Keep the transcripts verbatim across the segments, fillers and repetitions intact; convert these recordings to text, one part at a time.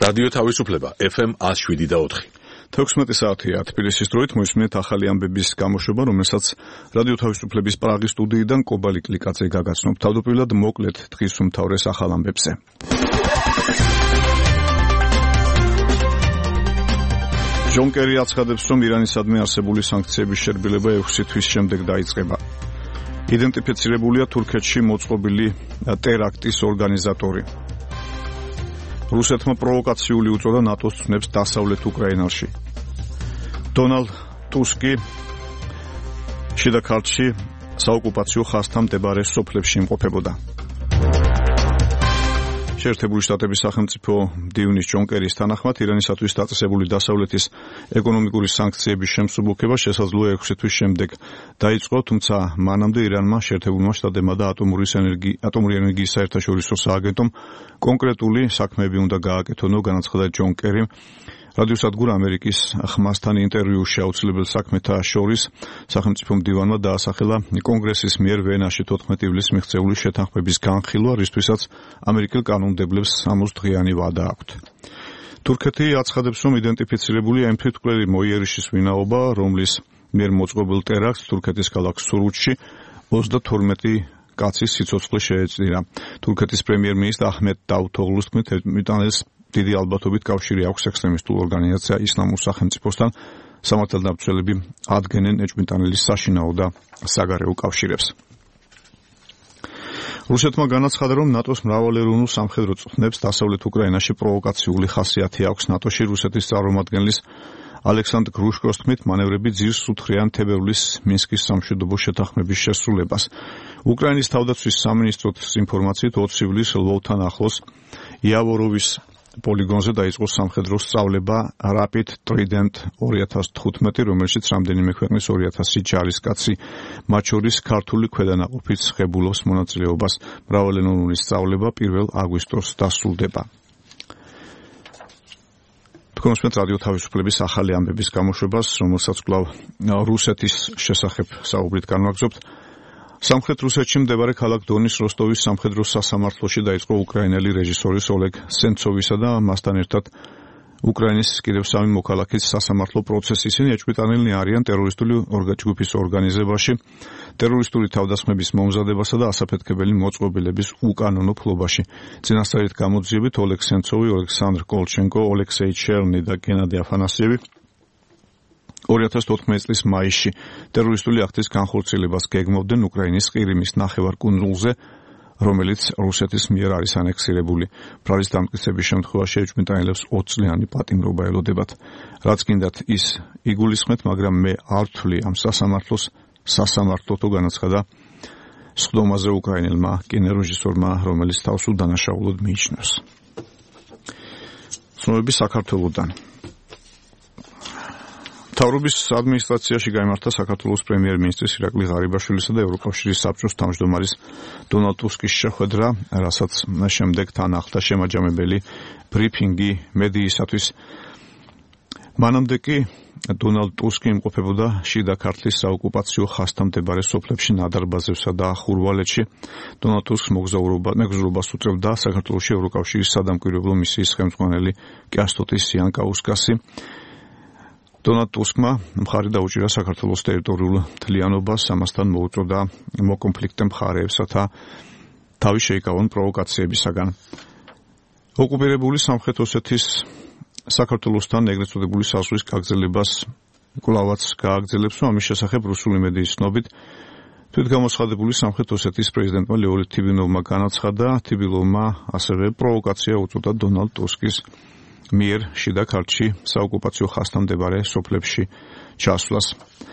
რადიო თავისუფლება ეფ ემ one oh seven და four. თექვსმეტი საათია თბილისის დროით მოისმინეთ ახალი ამბების გამოშვება, რომელსაც რადიო თავისუფლების პრაღის სტუდიიდან კობალი კლიკაძე გაგაცნობ. თავდაპირველად მოკლედ დღის უმთავრეს ახალ ამბებზე. ჯონ კერი აცხადებს, რომ ირანისადმი არსებული სანქციების შერბილება ექვსი თვის შემდეგ დაიწყება. იდენტიფიცირებულია თურქეთში მოწყობილი ტერაქტის ორგანიზატორი. რუსეთმა პროვოკაციული უწოდა ნატოს ცნებს დასავლეთ უკრაინაში. დონალდ ტუსკი შიდა ქართლში საოკუპაციო ხაზთან მდებარე სოფლებში იმყოფებოდა. შეერთებული შტატების სახელმწიფო მდივნის ჯონ კერის თანახმად ირანისათვის დაწესებული დასავლეთის ეკონომიკური სანქციების შემსუბუქება შესაძლოა ექვსი თვის შემდეგ დაიწყო, თუმცა მანამდე ირანმა, შეერთებულმა შტატებმა და ატომური ენერგიის ატომური ენერგიის საერთაშორისო სააგენტომ კონკრეტული საქმეები უნდა გააკეთონო, განაცხადა ჯონ კერიმ რადიოსადგურ ამერიკის ხმასთან ინტერვიუში. აუცილებელ საქმეთა შორის სახელმწიფო მდივანმა დაასახელა კონგრესის მიერ ვენაში თოთხმეტი ივლისს მიღწეული შეთანხმების განხილვა, რისთვისაც ამერიკელ კანონმდებლებს სამოცი დღიანი ვადა აქვთ. თურქეთი აცხადებს, რომ იდენტიფიცირებულია იმ თვითმკვლელი მოიერიშის ვინაობა, რომლის მიერ მოწყობილ ტერაქტს თურქეთის ქალაქ სურუჩში ოცდათორმეტი კაცის სიცოცხლე შეეწირა. თურქეთის პრემიერ-მინისტრ აჰმედ დავუთოღლუს თქმით, ბრიტანელს დიდი ალბათობით კავშირი აქვს ექსტრემისტულ ორგანიზაცია ისლამურ სახელმწიფოსთან. სამართალდამცველები ადგენენ ეჭვმიტანილის საშინაო და საგარეო კავშირებს. რუსეთმა განაცხადა, რომ ნატოს მრავალეროვნულ სამხედრო წვრთნებს დასავლეთ უკრაინაში პროვოკაციული ხასიათი აქვს. ნატოში რუსეთის წარმომადგენლის ალექსანდრ გრუშკოს თქმით, მანევრები ძირს უთხრიან თებერვლის მინსკის სამშვიდობო შეთანხმების შესრულებას. უკრაინის თავდაცვის სამინისტროს ინფორმაციით ოთხ ივლისს ლვოვთან ახლოს იავოროვის პოლიგონზე დაიწყო სამხედრო სწავლება Rapid Trident ორი ათას თხუთმეტი, რომელშიც რამდენიმე ქვეყნის ორი ათასი ჯარისკაცი, მათ შორის ქართული ქვედანაყოფიც ღებულობს მონაწილეობას. მრავალენოვნური სწავლება პირველ აგვისტოს დასრულდება. თქვენს რადიო თავისუფლების ახალი ამბების გამოშვებას, რომელსაც კვლავ რუსეთის შესახებ საუბრით განვაგრძობთ. სამხრეთ რუსეთში მდებარე ქალაქ დონის როსტოვის სამხედრო სასამართლოში დაიწყო უკრაინელი რეჟისორის ოლეგ სენცოვისა და მასთან ერთად უკრაინის კიდევ სამი მოქალაქის სასამართლო პროცესი. ისინი ეჭვმიტანილნი არიან ტერორისტული ჯგუფის ორგანიზებაში, ტერორისტული თავდასხმების მომზადებასა და ასაფეთქებელი მოწყობილების უკანონო ფლობაში. წინასწარით გამოძიებით ოლეგ სენცოვი, ოლექსანდრ კოლჩენკო, ოლექსეი ჩერნი და გენადი აფანასიევი ორი ათას თოთხმეტი წლის მაისში ტერორისტული აქტის განხორციელებას გეგმავდნენ უკრაინის ყირიმის ნახევარკუნძულზე, რომელიც რუსეთის მიერ არის ანექსირებული. ბრალის დამტკიცების შემთხვევაში ეჭვმიტანილებს ოცი წლიანი პატიმრობა ელოდებათ. რაც გინდათ ის იგულისხმეთ, მაგრამ მე არ ვთვლი ამ სასამართლოს სასამართლოთო, განაცხადა სხდომაზე უკრაინელმა კინორეჟისორმა, რომელიც თავს უდანაშაულოდ მიიჩნევს. ცნობები საქართველოდან. მთავრობის ადმინისტრაციაში გაიმართა საქართველოს პრემიერ-მინისტრის ირაკლი ღარიბაშვილისა და ევროკავშირის საბჭოს თავმჯდომარის დონალდ ტუსკის შეხვედრა, რასაც შემდეგ თან ახლდა შემაჯამებელი ბრიფინგი მედიისათვის. მანამდე კი დონალდ ტუსკი იმყოფებოდა შიდა ქართლის საოკუპაციო ხაზთან მდებარე სოფლებში ნადარბაზევსა და ხურვალეთში. დონალდ ტუსკს მოგზაურობას უწევდა საქართველოში ევროკავშირის სადამკვირვებლო მისიის ხელმძღვანელი კეასტოტის სიანკაუსკასი. დონალდ ტუსკმა მხარი დაუჭირა საქართველოს ტერიტორიულ მთლიანობას, ამასთან მოუწოდა მოკონფლიქტე მხარეებსათა თავი შეიკავონ პროვოკაციებისაგან. ოკუპირებული სამხრეთ ოსეთის საქართველოსთან ეგრეთ წოდებული საზღვრის გაგრძელებას კვლავაც გააგრძელებს, რომ ამის შესახებ რუსული მედიის ცნობით თვითგამოცხადებული სამხრეთ ოსეთის პრეზიდენტმა ლეონიდ თიბინოვმა განაცხადა. თიბინოვმა ასევე პროვოკაცია უწოდა დონალდ ტუსკის მიერ შიდა ქართლში საოკუპაციო ხაზთან მდებარე სოფლებში ჩასვლას.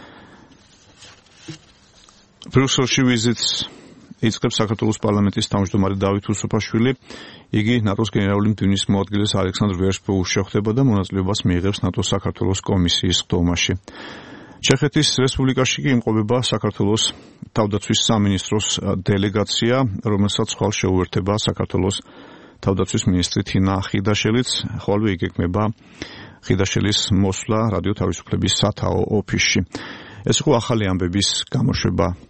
ბრიუსელში ვიზიტს იწყებს საქართველოს პარლამენტის თავმჯდომარე დავით უსუფაშვილი. იგი ნატოს გენერალური მდივნის მოადგილეს ალექსანდრ ვერშბოუს შეხვდება და მონაწილეობას მიიღებს ნატოს საქართველოს კომისიის სხდომაში. ჩეხეთის რესპუბლიკაში კი იმყოფება საქართველოს თავდაცვის სამინისტროს დელეგაცია, რომელსაც ხვალ შეუერთება საქართველოს თავდაცვის მინისტრი თინა ხიდაშელიც, ხოლმე იგეგმება ხიდაშელის მოსვლა რადიო თავისუფლების სათაო ოფისში. ეს იყო ახალი ამბების გამოშვება.